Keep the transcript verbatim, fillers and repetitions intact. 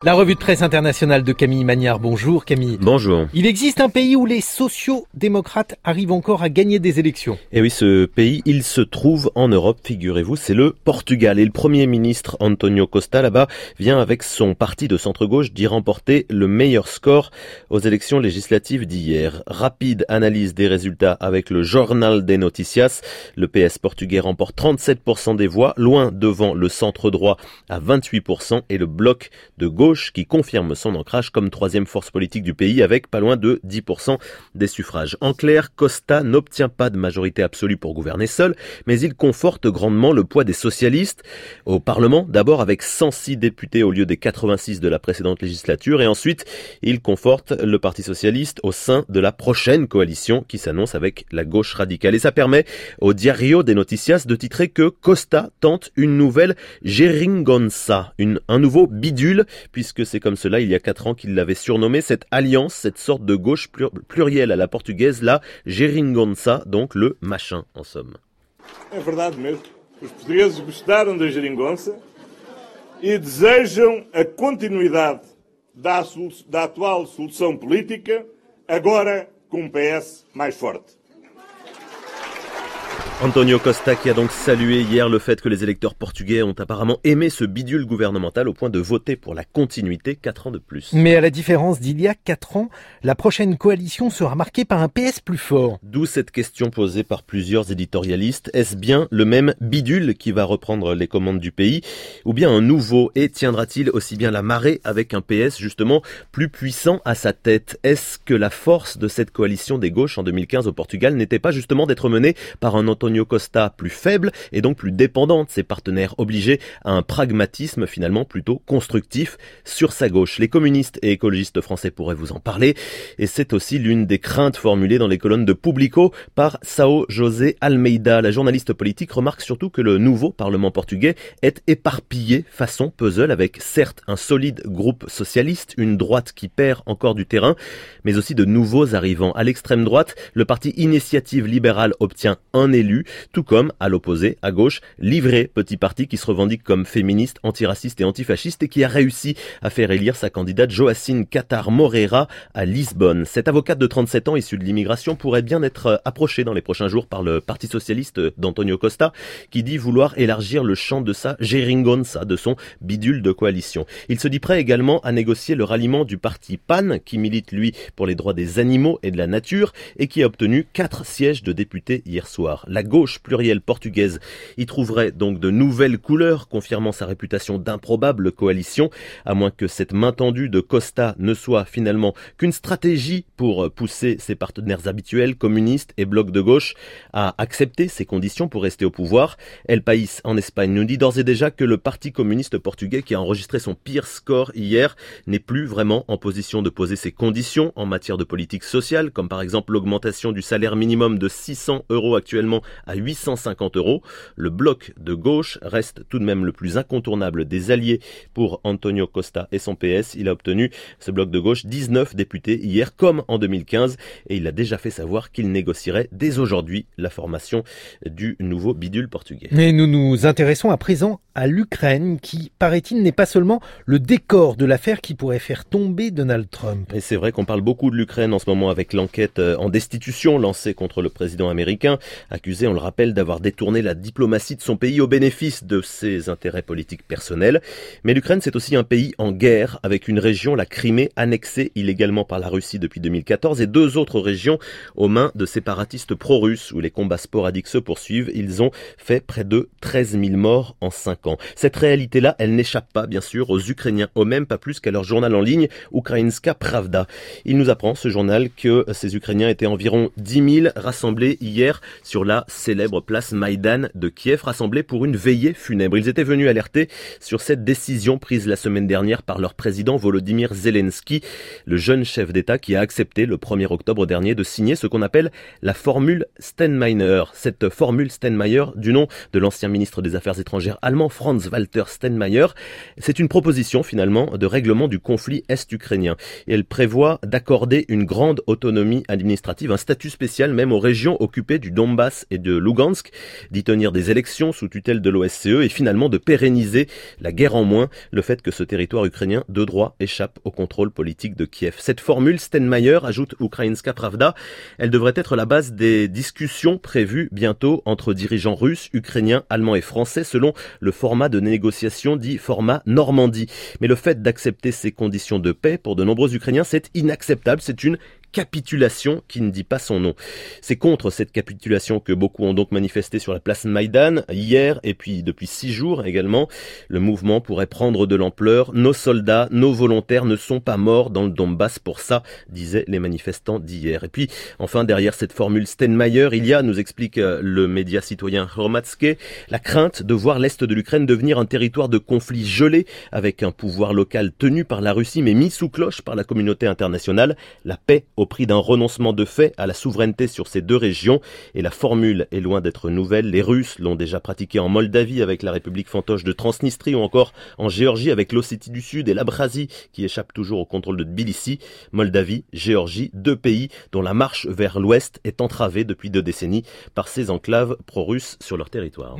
La revue de presse internationale de Camille Magnard. Bonjour Camille. Bonjour. Il existe un pays où les sociaux-démocrates arrivent encore à gagner des élections. Et oui, ce pays, il se trouve en Europe, figurez-vous, c'est le Portugal. Et le Premier ministre António Costa, là-bas, vient avec son parti de centre-gauche d'y remporter le meilleur score aux élections législatives d'hier. Rapide analyse des résultats avec le Jornal de Noticias. Le P S portugais remporte trente-sept pour cent des voix, loin devant le centre-droit à vingt-huit pour cent et le bloc de gauche qui confirme son ancrage comme troisième force politique du pays avec pas loin de dix pour cent des suffrages. En clair, Costa n'obtient pas de majorité absolue pour gouverner seul, mais il conforte grandement le poids des socialistes au Parlement, d'abord avec cent six députés au lieu des quatre-vingt-six de la précédente législature, et ensuite il conforte le Parti socialiste au sein de la prochaine coalition qui s'annonce avec la gauche radicale. Et ça permet au Diario de Noticias de titrer que Costa tente une nouvelle geringonça, une, un nouveau bidule, puisque c'est comme cela, il y a quatre ans, qu'il l'avait surnommé, cette alliance, cette sorte de gauche plur- plurielle à la portugaise, la geringonça, donc le machin, en somme. É verdade mesmo. Os portugueses gostaram da geringonça e desejam a continuidade da, da atual solução política, agora com um P S mais forte. António Costa qui a donc salué hier le fait que les électeurs portugais ont apparemment aimé ce bidule gouvernemental au point de voter pour la continuité quatre ans de plus. Mais à la différence d'il y a quatre ans, la prochaine coalition sera marquée par un P S plus fort. D'où cette question posée par plusieurs éditorialistes. Est-ce bien le même bidule qui va reprendre les commandes du pays ou bien un nouveau, et tiendra-t-il aussi bien la marée avec un P S justement plus puissant à sa tête? Est-ce que la force de cette coalition des gauches en deux mille quinze au Portugal n'était pas justement d'être menée par un António Costa plus faible et donc plus dépendant de ses partenaires, obligés à un pragmatisme finalement plutôt constructif sur sa gauche? Les communistes et écologistes français pourraient vous en parler, et c'est aussi l'une des craintes formulées dans les colonnes de Publico par Sao José Almeida. La journaliste politique remarque surtout que le nouveau Parlement portugais est éparpillé façon puzzle, avec certes un solide groupe socialiste, une droite qui perd encore du terrain, mais aussi de nouveaux arrivants. À l'extrême droite, le parti Initiative libérale obtient un élu, tout comme, à l'opposé, à gauche, Livré, petit parti qui se revendique comme féministe, antiraciste et antifasciste et qui a réussi à faire élire sa candidate Joacine Catar Moreira à Lisbonne. Cette avocate de trente-sept ans issue de l'immigration pourrait bien être approchée dans les prochains jours par le Parti socialiste d'António Costa, qui dit vouloir élargir le champ de sa geringonça, de son bidule de coalition. Il se dit prêt également à négocier le ralliement du parti P A N, qui milite lui pour les droits des animaux et de la nature et qui a obtenu quatre sièges de députés hier soir. La gauche plurielle portugaise y trouverait donc de nouvelles couleurs, confirmant sa réputation d'improbable coalition, à moins que cette main tendue de Costa ne soit finalement qu'une stratégie pour pousser ses partenaires habituels, communistes et blocs de gauche, à accepter ces conditions pour rester au pouvoir. El País en Espagne nous dit d'ores et déjà que le Parti communiste portugais, qui a enregistré son pire score hier, n'est plus vraiment en position de poser ses conditions en matière de politique sociale, comme par exemple l'augmentation du salaire minimum de six cents euros actuellement à huit cent cinquante euros. Le bloc de gauche reste tout de même le plus incontournable des alliés pour António Costa et son P S. Il a obtenu, ce bloc de gauche, dix-neuf députés hier comme en deux mille quinze, et il a déjà fait savoir qu'il négocierait dès aujourd'hui la formation du nouveau bidule portugais. Mais nous nous intéressons à présent à l'Ukraine qui, paraît-il, n'est pas seulement le décor de l'affaire qui pourrait faire tomber Donald Trump. Et c'est vrai qu'on parle beaucoup de l'Ukraine en ce moment avec l'enquête en destitution lancée contre le président américain, accusé, on le rappelle, d'avoir détourné la diplomatie de son pays au bénéfice de ses intérêts politiques personnels. Mais l'Ukraine, c'est aussi un pays en guerre, avec une région, la Crimée, annexée illégalement par la Russie depuis deux mille quatorze, et deux autres régions aux mains de séparatistes pro-russes, où les combats sporadiques se poursuivent. Ils ont fait près de treize mille morts en cinq ans. Cette réalité-là, elle n'échappe pas, bien sûr, aux Ukrainiens eux-mêmes, pas plus qu'à leur journal en ligne, Ukrainska Pravda. Il nous apprend, ce journal, que ces Ukrainiens étaient environ dix mille rassemblés hier sur la célèbre place Maïdan de Kiev, rassemblés pour une veillée funèbre. Ils étaient venus alerter sur cette décision prise la semaine dernière par leur président Volodymyr Zelensky, le jeune chef d'État qui a accepté le premier octobre dernier de signer ce qu'on appelle la formule Steinmeier. Cette formule Steinmeier, du nom de l'ancien ministre des Affaires étrangères allemand Franz-Walter Steinmeier, c'est une proposition finalement de règlement du conflit est-ukrainien. Et elle prévoit d'accorder une grande autonomie administrative, un statut spécial même aux régions occupées du Donbass et du de Lugansk, d'y tenir des élections sous tutelle de l'O S C E et finalement de pérenniser la guerre en moins, le fait que ce territoire ukrainien de droit échappe au contrôle politique de Kiev. Cette formule, Steinmeier, ajoute Ukrainska Pravda, elle devrait être la base des discussions prévues bientôt entre dirigeants russes, ukrainiens, allemands et français selon le format de négociation dit format Normandie. Mais le fait d'accepter ces conditions de paix, pour de nombreux Ukrainiens, c'est inacceptable, c'est une capitulation qui ne dit pas son nom. C'est contre cette capitulation que beaucoup ont donc manifesté sur la place Maïdan hier et puis depuis six jours également. Le mouvement pourrait prendre de l'ampleur. Nos soldats, nos volontaires ne sont pas morts dans le Donbass pour ça, disaient les manifestants d'hier. Et puis, enfin, derrière cette formule Steinmeier, il y a, nous explique le média citoyen Hromadske, la crainte de voir l'Est de l'Ukraine devenir un territoire de conflit gelé avec un pouvoir local tenu par la Russie mais mis sous cloche par la communauté internationale. La paix au prix d'un renoncement de fait à la souveraineté sur ces deux régions. Et la formule est loin d'être nouvelle. Les Russes l'ont déjà pratiquée en Moldavie avec la République fantoche de Transnistrie ou encore en Géorgie avec l'Ossétie du Sud et l'Abkhazie qui échappent toujours au contrôle de Tbilissi. Moldavie, Géorgie, deux pays dont la marche vers l'ouest est entravée depuis deux décennies par ces enclaves pro-russes sur leur territoire.